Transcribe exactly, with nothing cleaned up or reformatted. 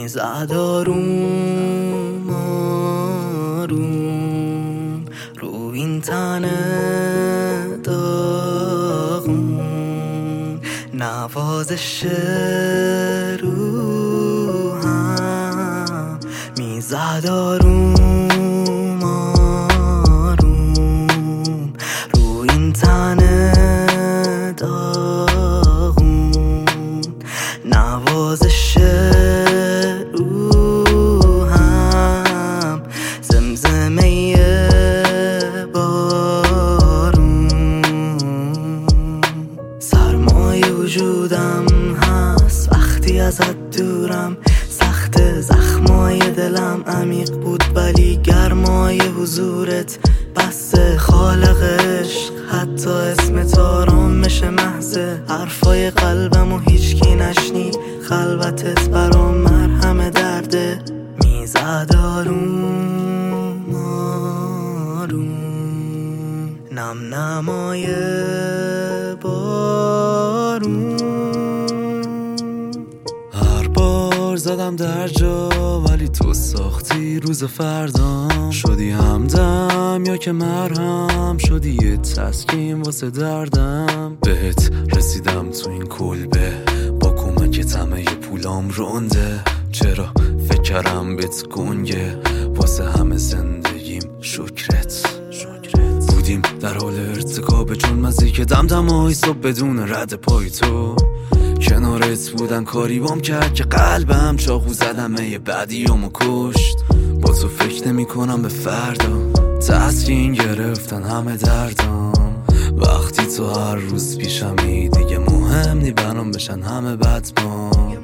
میزد آروم آروم رو این تن داغون، نوازش روحم میزد آروم آروم رو این تن داغون، نوازش روحم زمزمه بارون. سرمای وجودم هست وقتی ازت دورم، سخت زخمای دلم عمیق بود ولی گرمای حضورت بس خالق عشق. حتی اسم تارامش محضه، حرفای قلبم و هیچکی نشنید، خلوتت برام مرهم درده. میزد آروم آروم نم نمای بارون. هر بار زدم در جا ولی تو ساختی روز فردام، شدی همدم یا که مرهم، شدی یه تسکین واسه دردم. بهت رسیدم تو این کلبه با کمک همه پولام رونده، چرا فکرم بهت گنگه واسه همه زندگیم شکرت بودیم در حال ارتکاب، چون مزیک دم دمای صبح بدون رد پای تو کنارت بودن کاری بام کرد که قلبم چاقو زدم یه بعدیامو کشت. با تو فکر نمی کنم به فردا، تسکین گرفتن همه دردم. وقتی تو هر روز پیشمی دیگه مهم نی برام بشن همه بدبام.